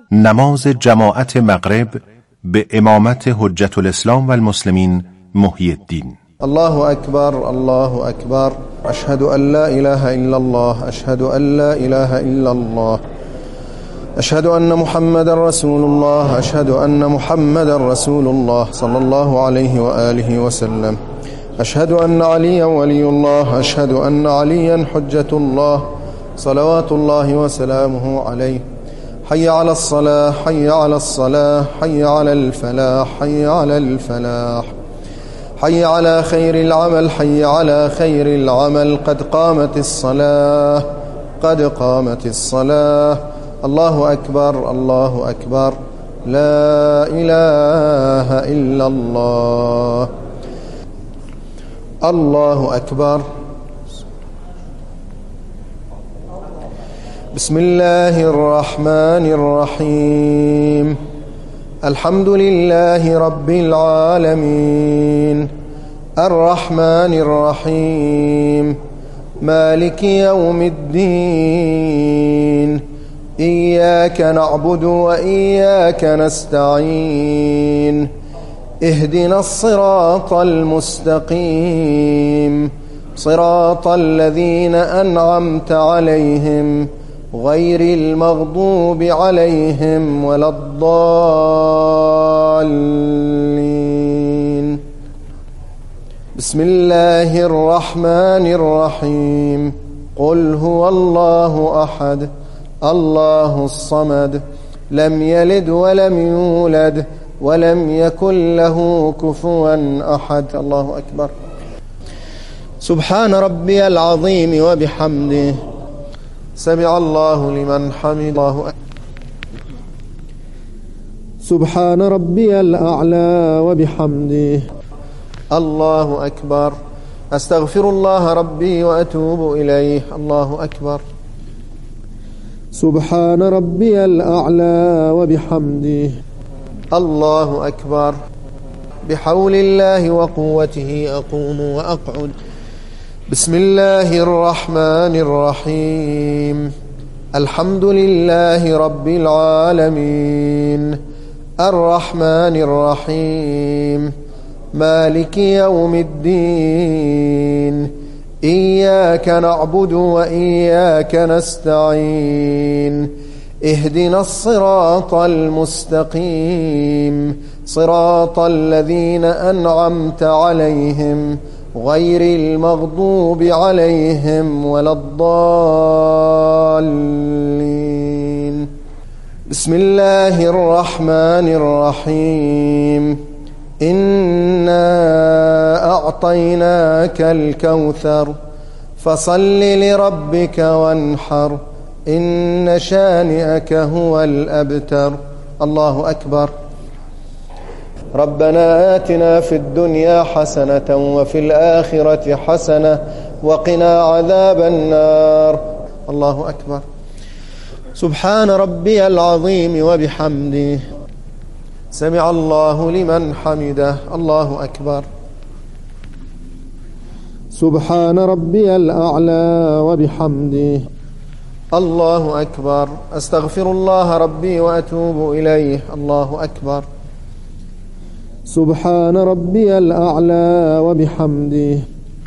نماز جماعت مغرب به امامت حجت الاسلام و المسلمین محی الدین. الله أكبر الله أكبر. أشهد أن لا إله إلا الله. أشهد أن لا إله إلا الله. أشهد أن محمد رسول الله. أشهد أن محمد رسول الله صلى الله عليه وآله وسلم. أشهد أن عليا ولي الله. أشهد أن عليا حجة الله صلوات الله وسلامه عليه. حي على الصلاة حي على الصلاة حي على الفلاح حي على الفلاح. حي على خير العمل حي على خير العمل. قد قامت الصلاة قد قامت الصلاة. الله أكبر الله أكبر. لا إله إلا الله. الله أكبر. بسم الله الرحمن الرحيم. الحمد لله رب العالمين الرحمن الرحيم مالك يوم الدين. إياك نعبد وإياك نستعين. اهدنا الصراط المستقيم صراط الذين أنعمت عليهم غير المغضوب عليهم ولا الضالين. بسم الله الرحمن الرحيم. قل هو الله أحد الله الصمد لم يلد ولم يولد ولم يكن له كفوا أحد. الله أكبر. سبحان ربي العظيم وبحمده. سمع الله لمن حمده. سبحان ربي الأعلى وبحمده. الله أكبر. أستغفر الله ربي وأتوب إليه. الله أكبر. سبحان ربي الأعلى وبحمده. الله أكبر. بحول الله وقوته أقوم وأقعد. بسم الله الرحمن الرحيم. الحمد لله رب العالمين الرحمن الرحيم مالك يوم الدين. إياك نعبد وإياك نستعين. اهدنا الصراط المستقيم صراط الذين أنعمت عليهم غير المغضوب عليهم ولا الضالين. بسم الله الرحمن الرحيم. إنا أعطيناك الكوثر فصل لربك وانحر إن شانئك هو الأبتر. الله أكبر. ربنا آتنا في الدنيا حسنة وفي الآخرة حسنة وقنا عذاب النار. الله أكبر. سبحان ربي العظيم وبحمده. سمع الله لمن حمده. الله أكبر. سبحان ربي الأعلى وبحمده. الله أكبر. أستغفر الله ربي وأتوب إليه. الله أكبر. سبحان ربي الأعلى وبحمده.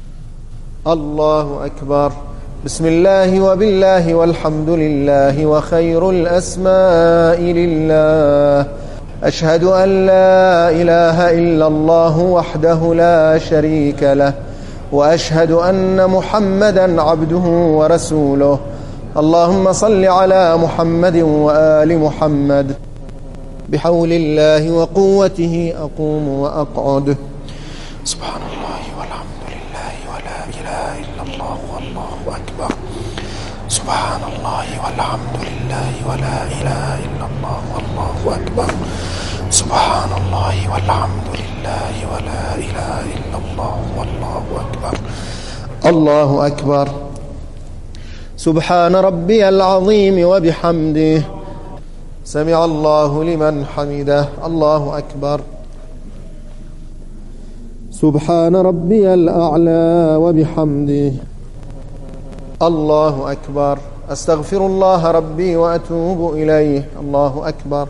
الله أكبر. بسم الله وبالله والحمد لله وخير الأسماء لله. أشهد أن لا إله إلا الله وحده لا شريك له وأشهد أن محمدا عبده ورسوله. اللهم صل على محمد وآل محمد. بحول الله وقوته أقوم وأقعد. سبحان الله والحمد لله ولا إله إلا الله والله أكبر. سبحان الله والحمد لله ولا إله إلا الله والله أكبر. سبحان الله والحمد لله ولا إله إلا الله والله أكبر. الله أكبر. سبحان ربي العظيم وبحمده. سمع الله لمن حمده. الله أكبر. سبحان ربي الأعلى وبحمده. الله أكبر. أستغفر الله ربي وأتوب إليه. الله أكبر.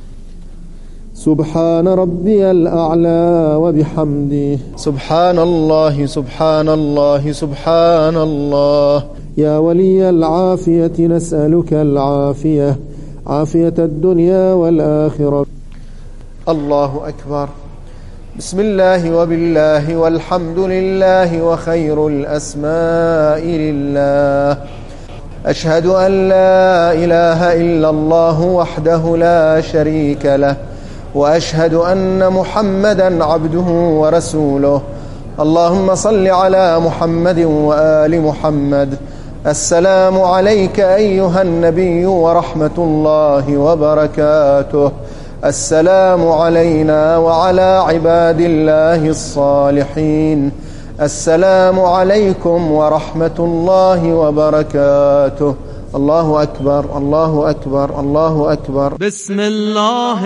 سبحان ربي الأعلى وبحمده. سبحان الله سبحان الله سبحان الله. يا ولي العافية نسألك العافية، عافية الدنيا والآخرة. الله أكبر. بسم الله وبالله والحمد لله وخير الأسماء لله. أشهد أن لا إله إلا الله وحده لا شريك له، وأشهد أن محمدا عبده ورسوله. اللهم صل على محمد وآل محمد. السلام عليك أيها النبي ورحمة الله وبركاته. السلام علينا وعلى عباد الله الصالحين. السلام عليكم ورحمة الله وبركاته. الله أكبر الله أكبر الله أكبر. بسم الله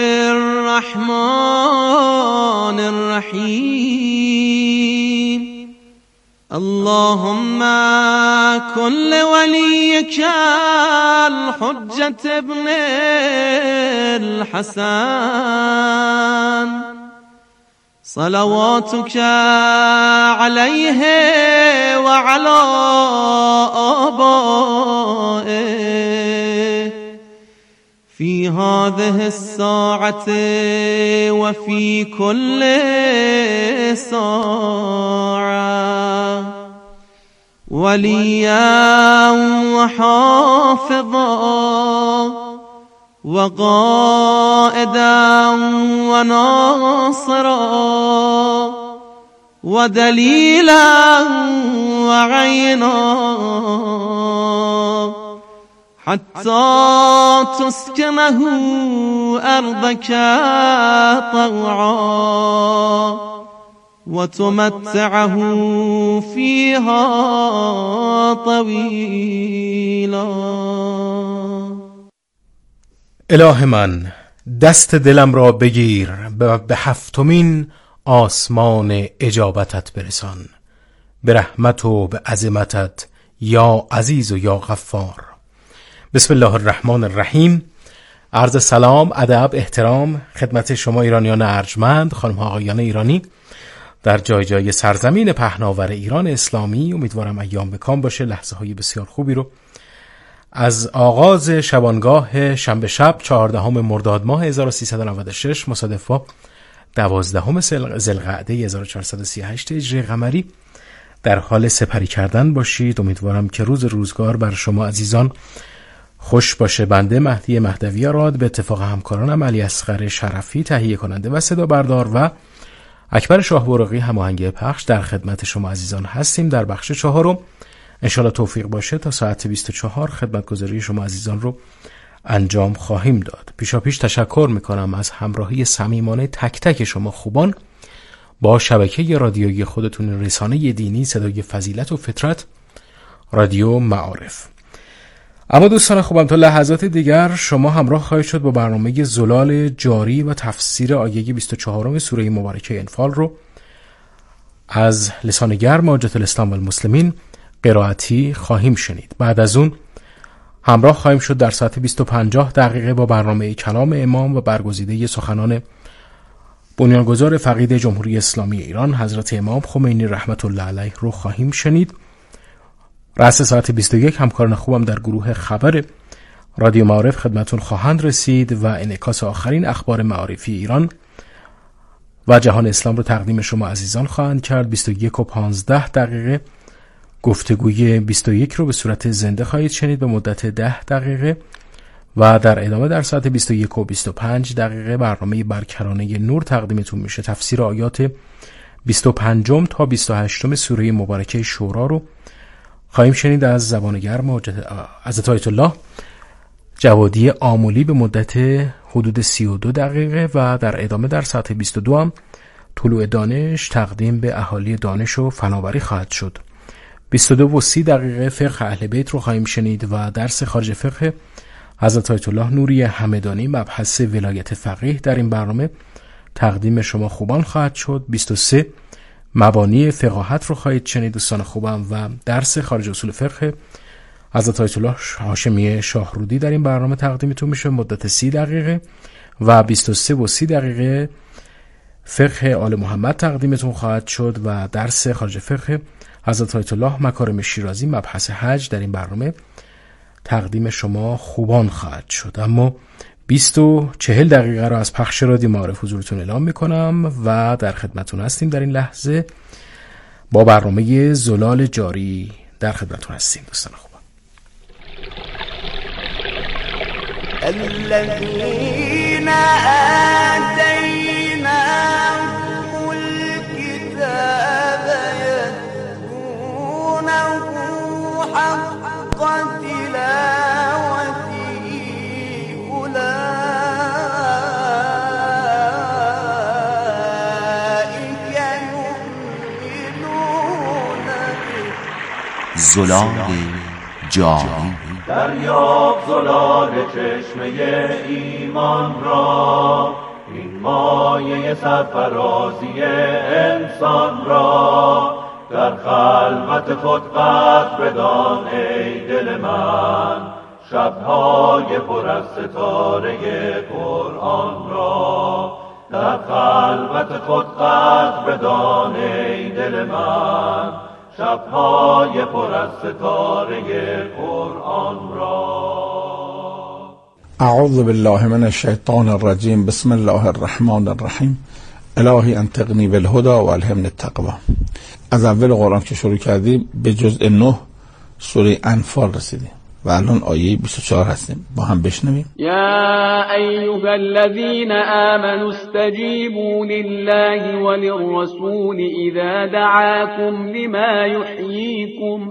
الرحمن الرحيم. اللهم كن لوليك الحجة ابن الحسن صلواتك عليه وعلى آبائه في هذه الساعة وفي كل ساعة، وليا وحافظا وقائدا وناصرا ودليلا وعينا، حتى تسكنه أرضك طوعا وتمتعه فيها طويلا. اله من، دست دلم را بگیر به هفتمین آسمان اجابتت برسان، به رحمت و به عظمتت یا عزیز و یا غفار. بسم الله الرحمن الرحیم. عرض سلام، ادب، احترام خدمت شما ایرانیان ارجمند، خانم ها آقایان ایرانی در جای جای سرزمین پهناور ایران اسلامی. امیدوارم ایام بکام باشه. لحظه های بسیار خوبی رو از آغاز شبانگاه شنبه شب 14 مرداد ماه 1396 مصادف با 12 ذوالقعده 1438 هجری قمری در حال سپری کردن باشید. امیدوارم که روزگار بر شما عزیزان خوش باشه. بنده مهدی مهدوی راد به اتفاق همکارانم علی اصغر شرفی تهیه کننده و صدا بردار و اکبر شاه برقی هماهنگ پخش در خدمت شما عزیزان هستیم. در بخش چهارم انشالله توفیق باشه تا ساعت 24 خدمتگزاری شما عزیزان رو انجام خواهیم داد. پیشاپیش تشکر میکنم از همراهی صمیمانه تک تک شما خوبان با شبکه رادیویی خودتون، رسانه دینی صدای فضیلت و فطرت، رادیو معارف. اما دوستان خوبم، تا لحظات دیگر شما همراه خواهید شد با برنامه زلال جاری و تفسیر آیه 24 سوره مبارکه انفال رو از لسان گرم حجت الاسلام و المسلمین قرائتی خواهیم شنید. بعد از اون همراه خواهیم شد در ساعت 250 دقیقه با برنامه کلام امام و برگزیده سخنان بنیانگذار فقید جمهوری اسلامی ایران حضرت امام خمینی رحمت الله علیه رو خواهیم شنید. رأس ساعت 21 همکاران خوبم در گروه خبر رادیو معارف خدمتون خواهند رسید و انعکاس آخرین اخبار معارفی ایران و جهان اسلام رو تقدیم شما عزیزان خواهند کرد. 21 و 15 دقیقه گفتگوی 21 رو به صورت زنده خواهید شنید به مدت 10 دقیقه و در ادامه در ساعت 21 و 25 دقیقه برنامه برکرانه نور تقدیمتون میشه. تفسیر آیات 25 تا 28 سوره مبارکه شورا رو خواهیم شنید از زبان گرم حضرت آیت الله جوادی آملی به مدت حدود 32 دقیقه و در ادامه در ساعت 22 هم طلوع دانش تقدیم به اهالی دانش و فناوری خواهد شد. 22 و 30 دقیقه فقه اهل بیت رو خواهیم شنید و درس خارج فقه حضرت آیت الله نوری همدانی مبحث ولایت فقیه در این برنامه تقدیم شما خوبان خواهد شد. 23 مبانی فقاهت رو خواهید شنید دوستان خوبم و درس خارج اصول فقه حضرت آیت الله هاشمی شاهرودی در این برنامه تقدیمتون میشه مدت 30 دقیقه و 23 و 30 دقیقه فقه آل محمد تقدیمتون خواهد شد و درس خارج فقه حضرت آیت الله مکارم شیرازی مبحث حج در این برنامه تقدیم شما خوبان خواهد شد. اما 20 و 40 دقیقه رو از پخش رادیو معارف حضورتون اعلام میکنم و در خدمتون هستیم. در این لحظه با برنامه زلال جاری در خدمتون هستیم دوستان خوبان. الذين آتيناهم الكتاب يتلونه حق تلاوته أولئك يؤمنون به. زلال جاری. دریاب زلال چشمه ایمان را، این مایه سرفرازی انسان را، در خلوت خود قدر بدان ای دل من، شبهای پر از ستاره قرآن را، در خلوت خود قدر بدان ای دل من، شبهای پر از ستاره قرآن را. اعوذ بالله من الشیطان الرجیم. بسم الله الرحمن الرحیم. الهی انطقنی بالهدى و الهمنی التقوی. از اول قرآن که شروع کردیم به جزء 9 سوره انفال رسیدیم و الان آیه 24 هستیم. با هم بشنویم. یا ایها الذین آمنوا استجیبوا لله وللرسول اذا دعاكم لما يحييكم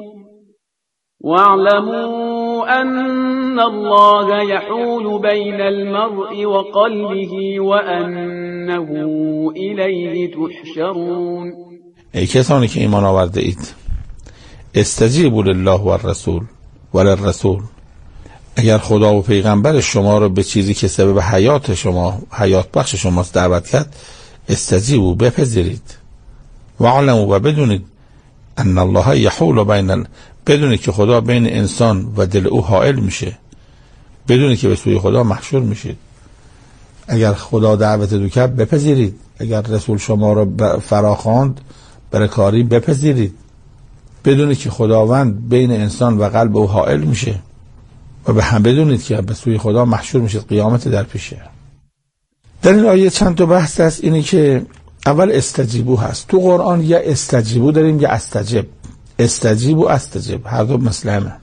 واعلموا ان الله يحول بين المرء وقلبه وانه الیه تحشرون. ای کسانی که ایمان آورده اید، استجیبوا لله و الرسول وللرسول، اگر خدا و پیغمبر شما رو به چیزی که سبب حیات شما، حیات بخش شماست دعوت کرد، استجیبوا، بپذیرید. واعلموا، و بدونید، ان الله یحول بین بدونید که خدا بین انسان و دل او حائل میشه، بدونید که به سوی خدا محشور میشید. اگر خدا دعوت دو کرد بپذیرید، اگر رسول شما رو فراخواند برای کاری بپذیرید، بدونید که خداوند بین انسان و قلب او حائل میشه و به هم بدونید که به سوی خدا محشور میشید، قیامت در پیشه. در این آیه چند تا بحث هست. اینی که اول استجیبو هست تو قرآن، یا استجیبو داریم یا استجب. استجیبو استجب هر دو مثل همه.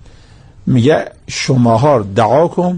میگه شماها دعاکم،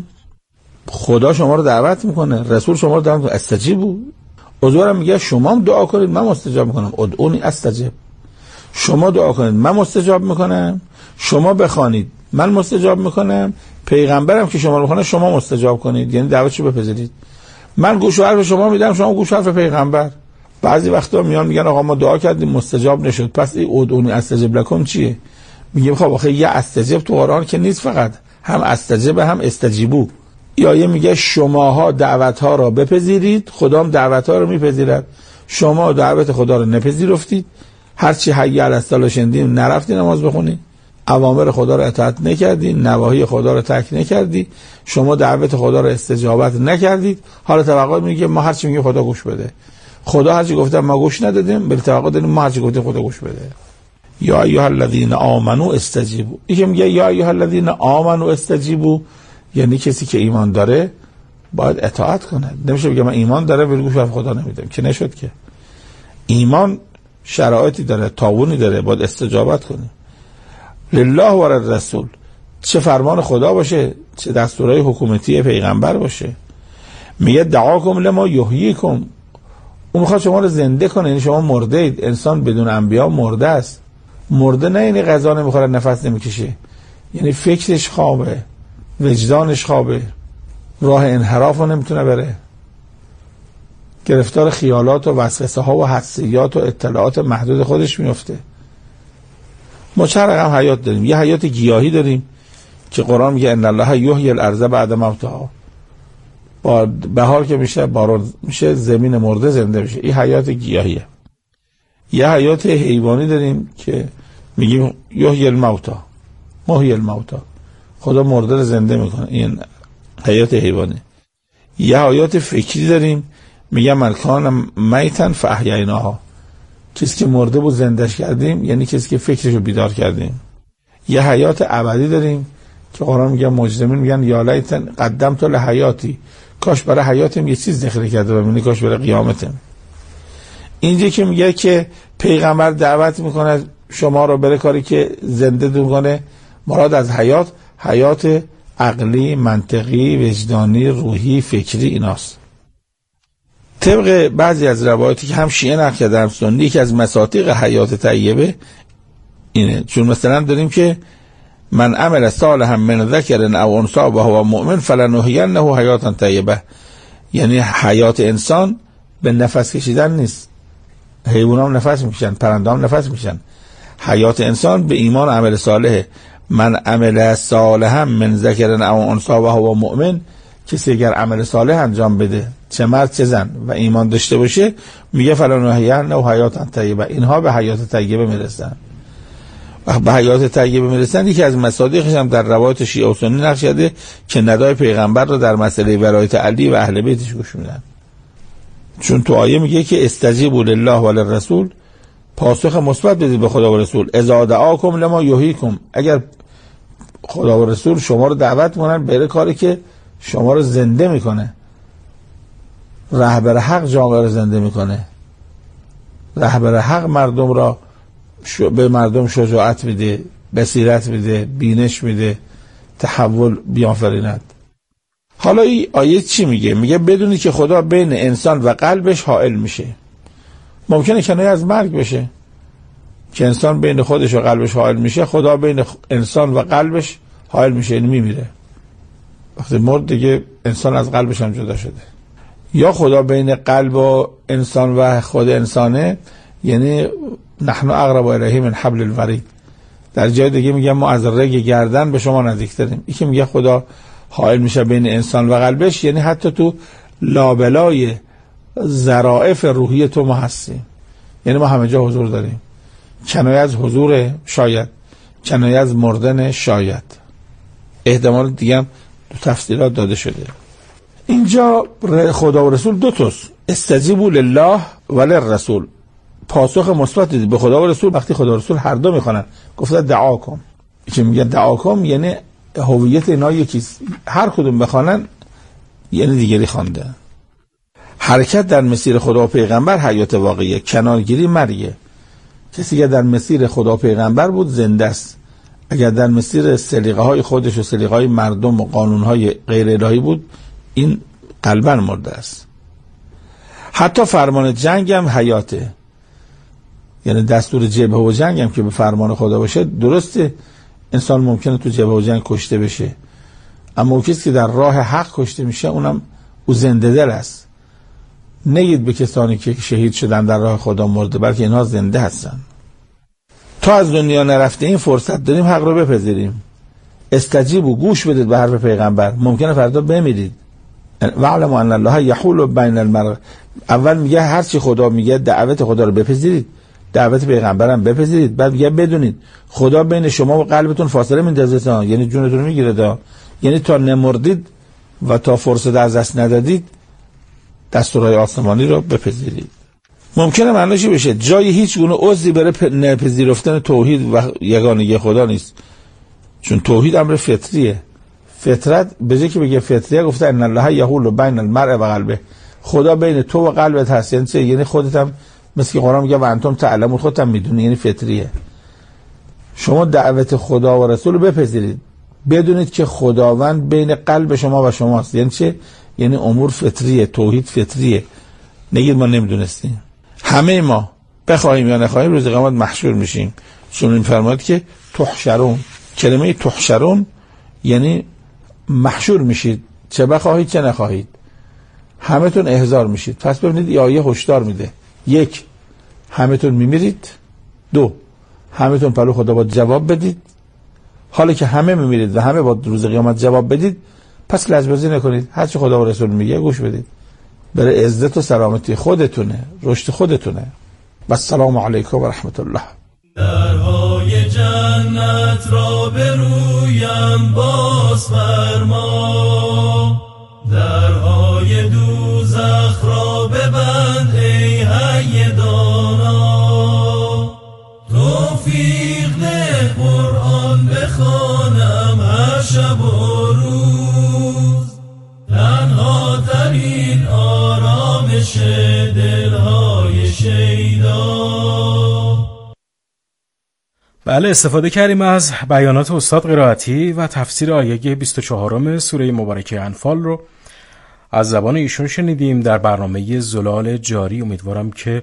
خدا شما رو دعوت میکنه، رسول شما رو دعوت میکنه، استجیبو. حضورم میگه شما هم دعا کنید من مستجاب میکنم، ادعونی استجب. شما دعا کنید من مستجاب میکنم، شما بخوانید من مستجاب میکنم، پیغمبرم که شما رو بخونه شما مستجاب کنید، یعنی دعوتشو بپذیرید. من گوش و حرف شما میدم، شما گوش و حرف پیغمبر. بعضی وقتا میان میگن آقا ما دعا کردیم مستجاب نشد، پس این ادعونی استجب لکم چیه؟ میگیم خب آخه یه استجب تو قرآن که نیست، فقط هم استجب هم استجیبو. یا میگه شماها دعوتها را بپذیرید، خدا هم دعوتها را میپذیرد. شما دعوت خدا را نپذیرفتید، هرچی حی علی الصلاة شنیدین نرفتی نماز بخونی، اوامر خدا را اطاعت نکردی، نواهی خدا را ترک نکردی، شما دعوت خدا را استجابت نکردید. حالا توقع میگه ما هرچی میگه خدا گوش بده. خدا هرچی گفته ما گوش ندادیم، بل توقع داریم ما هرچی گفته خدا گوش بده. یا ایها الذین آمنوا استجیبوا. این که میگه یا ایها الذین آمنوا استجیبوا، یعنی کسی که ایمان داره باید اطاعت کنه. نمیشه بگه من ایمان داره ولی گوش به خدا نمیدم، که نشد. که ایمان شرایطی داره، تعاونی داره، باید استجابت کنی. لله و الرسول، چه فرمان خدا باشه، چه دستورهای حکومتی پیغمبر باشه. میگه دعاکم لما یحییکم، اون میخواد شما رو زنده کنه، یعنی شما مرده اید. انسان بدون انبیا مرده است. مرده نه یعنی غذا نمیخوره، نفس نمیکشه، یعنی فکرش خوابه، وجدانش خوابه، راه انحراف رو نمیتونه بره، گرفتار خیالات و وسوسه ها و حدسیات و اطلاعات محدود خودش میفته. ما چند رقم حیات داریم. یه حیات گیاهی داریم که قرآن میگه ان الله یحیی الارض بعد موتها، با بهار که میشه بارون میشه، زمین مرده زنده میشه. این حیات گیاهیه. یه حیات حیوانی داریم که میگیم یحیی الموتى، محیی الموتا، خدا مرده رو زنده میکنه. این حیات حیوانی. یه حیات فکری داریم، میگه من کان میتن فاحییناها، کسی که مرده بود زندهش کردیم، یعنی کسی که فکرشو بیدار کردیم. یه حیات ابدی داریم که قرآن میگه مجرمین میگن یا لیتن قدمت لحیاتی، کاش برای حیاتم یه چیز ذخیره کرده بودم، یعنی کاش برای قیامتم. اینجا که میگه که پیغمبر دعوت میکنه شما رو بره کاری که زنده میکنه، مراد از حیات عقلی، منطقی، وجدانی، روحی، فکری ایناست. طبق بعضی از روایاتی که هم شیعه نقل کرده هم سنی، یکی از مصادیق حیات طیبه اینه. چون مثلا داریم که من عمل صالحا من ذکر او انثی و هو مؤمن فلنحیینه حیاتا طیبه، یعنی حیات انسان به نفس کشیدن نیست، حیوان هم نفس میکشن، پرنده هم نفس میکشن. حیات انسان به ایمان و عمل صالحه. من عمل صالحا من ذکر او انثی و هو مؤمن، کسی اگر عمل صالح انجام بده، چه مرد چه زن، و ایمان داشته باشه، میگه فلنحیینه حیاتا طیبه، اینها به حیات طیبه میرسن. وقت به حیات طیبه میرسن، یکی از مصادیقش هم در روایات شیعه و سنی نقل شده که ندای پیغمبر رو در مسئله ولایت علی و اهل بیتش گوش میدن. چون تو آیه میگه که استجیبوا لله و للرسول، پاسخ مثبت بدید به خدا و رسول، اذا دعاکم لما یحییکم، اگر خدا و رسول شما رو دعوت میکنن بره کاری که شما رو زنده میکنه. رهبر حق جامعه رو زنده میکنه، رهبر حق مردم را به مردم شجاعت میده، بصیرت میده، بینش میده، تحول بیافریند. حالا این آیه چی میگه؟ میگه بدونی که خدا بین انسان و قلبش حائل میشه. ممکنه کنایه از مرگ بشه که انسان بین خودش و قلبش حائل میشه، خدا بین انسان و قلبش حائل میشه، یعنی میمیره. وقتی مرد دیگه انسان از قلبش هم جدا شده. یا خدا بین قلب و انسان و خود انسانه، یعنی نحن اقرب الیه من حبل الورید. در جای دیگه میگه ما از رگ گردن به شما نزدیکتریم. این که میگه خدا حائل میشه بین انسان و قلبش، یعنی حتی تو لابلای ظرافت روحی تو ما هستیم، یعنی ما همه جا حضور داریم. کنایه از حضور شاید، کنایه از مردن شاید، احتمال دیگه هم تو تفسیرات داده شده. اینجا خدا و رسول دو تاست، استجیبوا لله و للرسول، پاسخ مثبت دید به خدا و رسول. وقتی خدا و رسول هر دو میخوانن، گفته دعاکم، که میگه دعاکم یعنی هویت اینا یکیست، هر کدوم بخوانن یعنی دیگری خوانده. حرکت در مسیر خدا و پیغمبر حیات واقعیه، کنارگیری مرگه. کسی که در مسیر خدا و پیغمبر بود زنده است، اگر در مسیر سلیقه های خودش و سلیقه های مردم و قانون های غیر الهی بود، این قلباً مرده است. حتی فرمان جنگ هم حیاته، یعنی دستور جبهه و جنگ هم که به فرمان خدا باشه. درسته انسان ممکنه تو جبهه و جنگ کشته بشه، اما اون کسی که در راه حق کشته میشه اونم او زنده دل است. نگید به کسانی که شهید شدن در راه خدا مرده، بلکه اینها زنده هستن. تا از دنیا نرفته این فرصت داریم حق رو بپذیریم. استجیبوا، گوش بدید به حرف پیغمبر، ممکنه فردا بمیرید. واعلموا ان الله یحول بین المرء، اول میگه هر چی خدا میگه دعوت خدا رو بپذیرید، دعوت پیغمبرم بپذیرید. بعد میگه بدونید خدا بین شما و قلبتون فاصله میندازه، یعنی جونتون رو میگیره، یعنی تا نمردید و تا فرصت از دست ندادید دستورهای آسمانی رو بپذیرید. ممکنه معنیش بشه جای هیچ گونه عذری برای نپذیرفتن توحید و یگانگی خدا نیست، چون توحید امر فطریه. فطرت به جای که بگه فطریه گفته ان الله یحول بین المرء و قلبه، خدا بین تو و قلبت هست، یعنی خودت هم مثل که قرآن میگه و انتم تعلمون، خودت هم میدونی، یعنی فطریه. شما دعوت خدا و رسول رو بپذیرید، بدونید که خداوند بین قلب شما و شماست. یعنی چه؟ یعنی امور فطریه، توحید فطریه. نگید ما نمیدونستیم. همه ما بخواهیم یا نخواهیم روز قیامت محشور میشیم، چون این فرماید که تحشرون. کلمه تحشرون یعنی محشور میشید، چه بخواهید چه نخواهید، همه تون احضار میشید. پس ببینید این آیه هشدار میده: یک، همه تون میمیرید. دو، همه تون پلو خدا باید جواب بدید. حالا که همه میمیرید و همه باید روز قیامت جواب بدید، پس لجبازی نکنید، هر چی خدا و رسول میگه گوش بدید. برای عزت و سلامتی خودتونه، رشد خودتونه. و السلام علیکم و رحمت الله. جنت را به رویم باز فرما، درهای دوزخ را ببند ای حی دانا. توفیق ده قرآن بخوانم هر شب و روز، تنها ترین آرامش دلهای شیدا. بله، استفاده کردیم از بیانات استاد قرائتی و تفسیر آیه 24 سوره مبارکه انفال رو از زبان ایشون شنیدیم در برنامه زلال جاری. امیدوارم که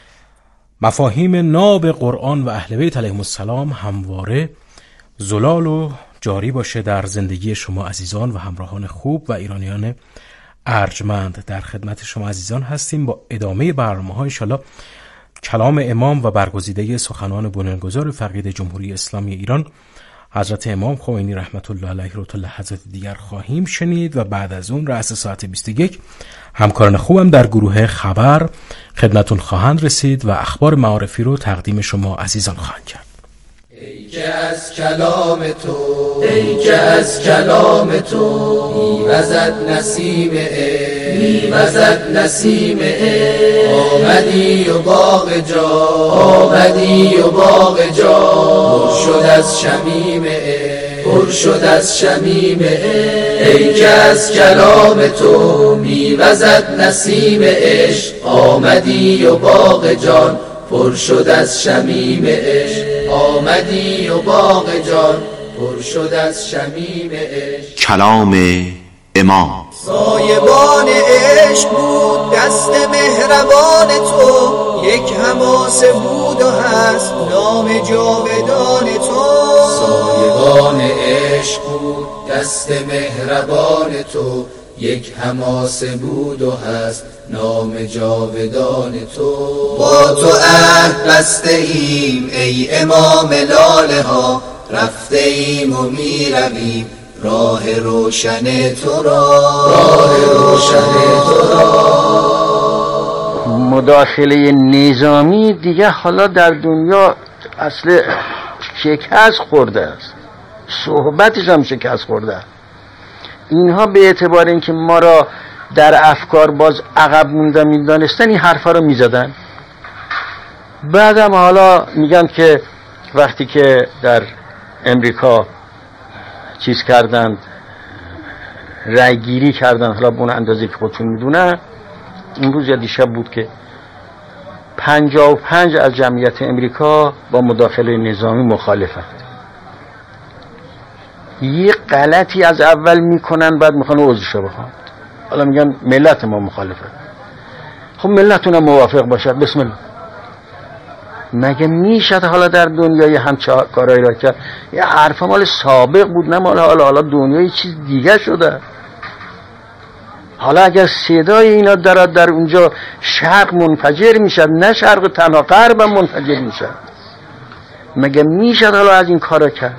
مفاهیم ناب قرآن و اهل بیت علیهم السلام همواره زلال و جاری باشه در زندگی شما عزیزان و همراهان خوب و ایرانیان ارجمند. در خدمت شما عزیزان هستیم با ادامه برنامه‌ها. ان شاءالله کلام امام و برگزیده سخنان بنیانگذار فقید جمهوری اسلامی ایران حضرت امام خمینی رحمت الله علیه رو تا لحظات دیگر خواهیم شنید و بعد از اون رأس ساعت 21 همکاران خوبم در گروه خبر خدمتون خواهند رسید و اخبار معارفی رو تقدیم شما عزیزان خواهند کرد. ای که از کلام تو، ای که از کلام تو میوزد نسیم عشق، میوزد نسیم عشق. آمدی و باغ جا، آمدی و باغ جا پر شد از شمیم عشق، پر شد از شمیم عشق. ای که از کلام تو میوزد نسیم عشق، آمدی و باغ جان پر شد از شمیم عشق. آمدی و باغ جان پر شد از شمیم عشق. کلام امام سایبان عشق بود دست مهربان تو، یک حماسه بود و هست نام جاودان تو. سایبان عشق بود دست مهربان تو، یک حماسه بود و هست نام جاودان تو. با تو عهد بسته ایم ای امام لاله ها، رفته ایم و می رویم راه روشن تو را، راه روشن تو را. مداخله نظامی دیگه حالا در دنیا اصل شکست خورده است، صحبتش هم شکست خورده. اینها به اعتبار اینکه ما را در افکار باز عقب مونده می‌دانستن این حرفا رو می‌زدن. بعدم حالا میگن که وقتی که در امریکا چیز کردن، رای گیری کردن، حالا به اون اندازه که خودشون میدونن، امروز یا دیشب بود که 55 از جمعیت امریکا با مداخله نظامی مخالفند. یه غلطی از اول میکنن بعد میخوان عذرشو بخوان، حالا میگن ملت ما مخالفه. خب ملتون هم موافق باشد، بسم الله. مگه میشد حالا در دنیای همچه کارایی را کرد؟ یه حرف مال سابق بود، نه مال حالا دنیای چیز دیگه شده. حالا اگر صدای اینا در اونجا شرق منفجر میشد، نه شرق تنها غرب هم منفجر میشد. مگه میشد حالا از این کارا کرد؟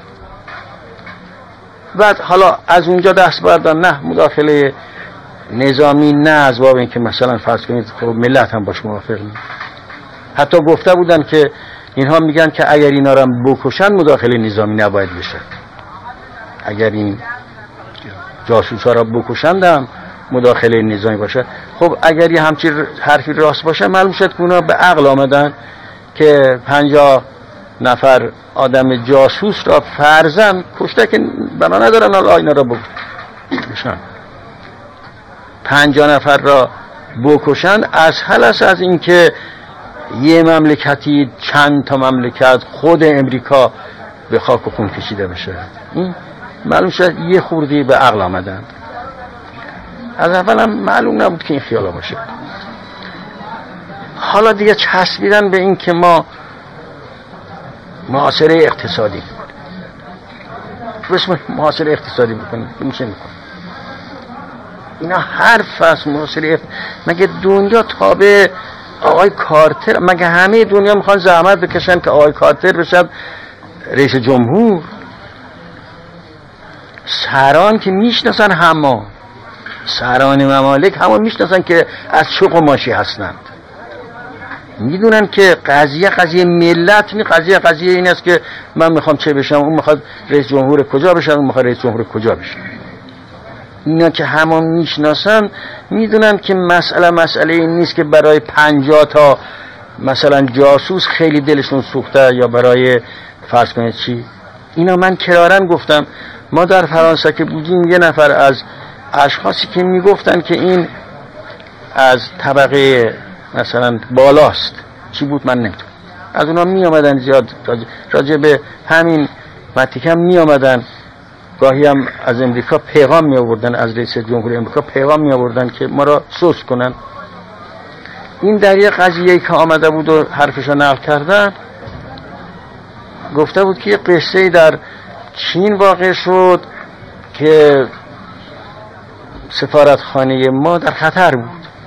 بعد حالا از اونجا دست بردن، نه مداخله نظامی، نه از باب این که مثلا فرض کنید خب ملت هم باش موافق نیست. حتی گفته بودن که اینها میگن که اگر اینا رو بکشن مداخله نظامی نباید بشه، اگر این جاسوسا را بکشند هم مداخله نظامی باشه. خب اگر یه همچین حرفی راست باشه معلوم شد که اونا به عقل آمدن که 50 نفر آدم جاسوس را فرضاً کشته که بنا ندارن حالا اینا را بکشن، 50 نفر را بکشن اسهل است از این که یه مملکتی چند تا مملکت خود امریکا به خاک و خون کشیده بشه. این معلوم شد یه خوردی به عقل آمدن. از اول هم معلوم نبود که این خیالا باشه. حالا دیگه چسبیدن به این که ما محاصره اقتصادی میکنیم. بسم محاصره اقتصادی میکنیم، میشه میکنیم. اینا حرف است. محاصره مگه دنیا تابع آقای کارتر؟ مگه همه دنیا میخوان زحمت بکشن که آقای کارتر بشه رئیس جمهور؟ سران که میشناسن، همه سران ممالک همه میشناسن که از چه قماشی هستند. میدونن که قضیه ملت نی، قضیه این است که من میخوام چه بشم، اون میخواد رئیس جمهور کجا بشه، اون میخواد رئیس جمهور کجا بشه. اینا که همون میشناسن میدونن که مسئله این نیست که برای 50 تا مثلا جاسوس خیلی دلشون سوخته یا برای فرض کنید چی. اینا من کرارن گفتم، ما در فرانسه که بودیم یه نفر از اشخاصی که میگفتن که این از طبقه مثلا بالاست، چی بود من نمیدونم، از اونا می آمدن زیاد راجع به همین متیکم می آمدن، گاهی هم از امریکا پیغام می آوردن، از رئیس جمهوری امریکا پیغام می آوردن که ما را سوس کنن. این در یه قضیه‌ای که آمده بود و حرفش رو نقل کردن، گفته بود که یه قصه‌ای در چین واقع شد که سفارتخانه ما در خطر بود.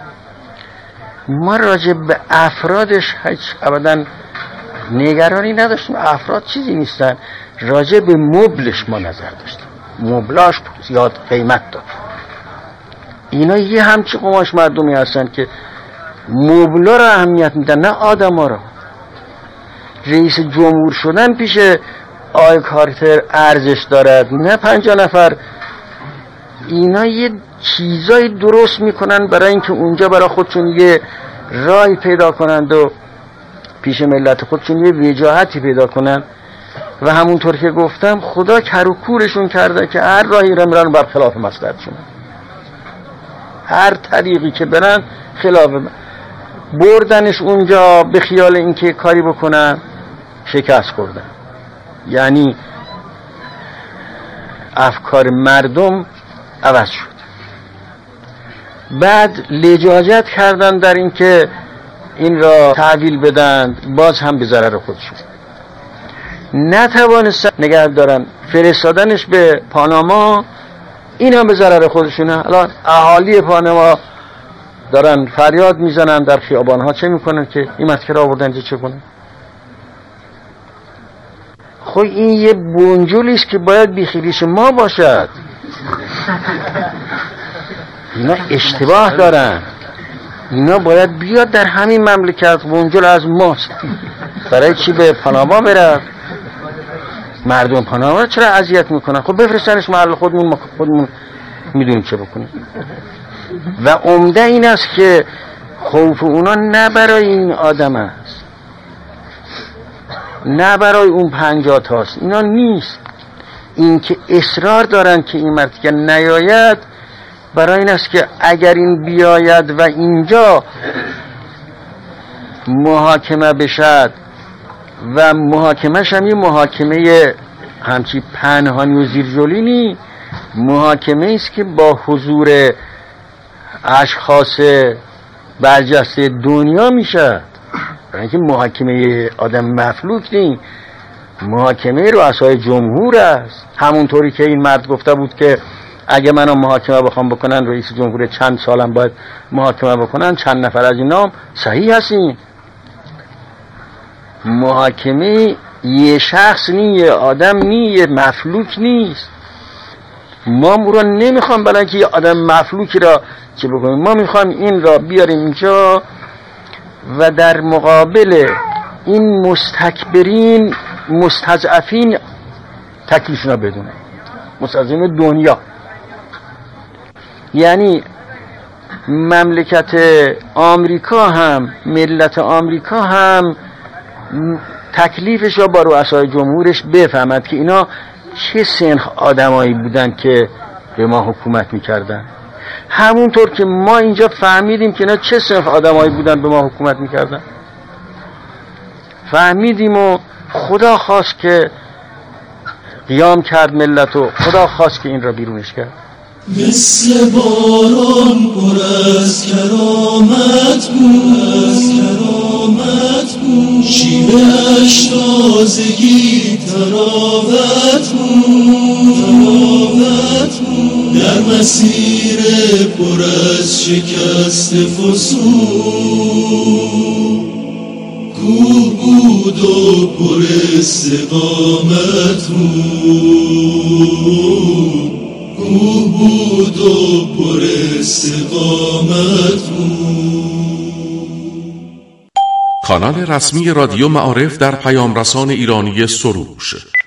ما راجع به افرادش هیچ ابدا نگرانی نداشتیم، افراد چیزی نیستن، راجع به مبلش ما نظر داشتیم، مبلاش زیاد قیمت داد. اینا یه همچی قماش مردمی هستن که مبلا را اهمیت میدن نه آدم ها را. رئیس جمهور شدن پیش آقای کارتر ارزش دارد نه 50 نفر. اینا یه چیزایی درست میکنن برای اینکه اونجا برای خودشون یه رای پیدا کنند و پیش ملت خودشون یه وجاهتی پیدا کنن، و همونطور که گفتم خدا کروکورشون کرده که هر راهی رو میرن برخلاف مصلحتشون، هر طریقی که برن خلاف بردنش اونجا به خیال اینکه کاری بکنن شکست خوردن. یعنی افکار مردم عوض شد. بعد لجاجت کردن در اینکه این را تحویل بدن، باز هم به ضرر خودشون نتوانستن نگه دارن، فرستادنش به پاناما، این هم به ضرر خودشونه. الان اهالی پاناما دارن فریاد میزنن در خیابانها، چه میکنن که این مسکره آوردن چه کنن؟ خب این یه بنجلیست که باید بیخیلیش ما باشد. اینا اشتباه دارن، اینا باید بیاد در همین مملکت، بنجل از ماست، برای چی به پاناما بره؟ مردم پاناما چرا اذیت میکنن؟ خب بفرستنش محل خودمون میدونیم چه بکنیم. و عمده این است که خوف اونا نه برای این آدم است، نه برای اون 50 تاست، اینا نیست. این که اصرار دارن که این مرد که نیاید، برای این است که اگر این بیاید و اینجا محاکمه بشد، و محاکمهش هم یه محاکمه همچی پنهانی و زیرجلوی نی، محاکمه است که با حضور اشخاص برجسته دنیا میشه. برای اینکه محاکمه آدم مفلوک نی، محاکمه رؤسای جمهور است. همونطوری که این مرد گفته بود که اگه منو محاکمه بخوام بکنن، رئیس جمهور چند سالم باید محاکمه بکنن، چند نفر از اینا صحیح هستین. محاکمه یه شخص نی، یه آدم نی، یه مفلوک نیست. ما رو نمیخوام برای اینکه یه آدم مفلوکی را چه بکنیم، ما میخوام این را بیاریم اینجا و در مقابل این مستکبرین مستضعفین تکلیفشون را بدونه، مستضعفین دنیا. یعنی مملکت آمریکا هم، ملت آمریکا هم تکلیفش را با رؤسای جمهورش بفهمد که اینا چه سنخ آدمایی بودن که به ما حکومت میکردن. همونطور که ما اینجا فهمیدیم که اینا چه سنخ آدمایی بودن به ما حکومت میکردن، فهمیدیم و خدا خواست که قیام کرد ملت و خدا خواست که این را بیرونش کرد. مثل باران پر از کرامت بود، شیوه اش تازگی تراوت بود، در مسیر پر از شکست فسون، کوه بود و پر استقامت بود، کوه بود و پر استقامت بود. کانال رسمی رادیو معارف در پیام رسان ایرانی سروش.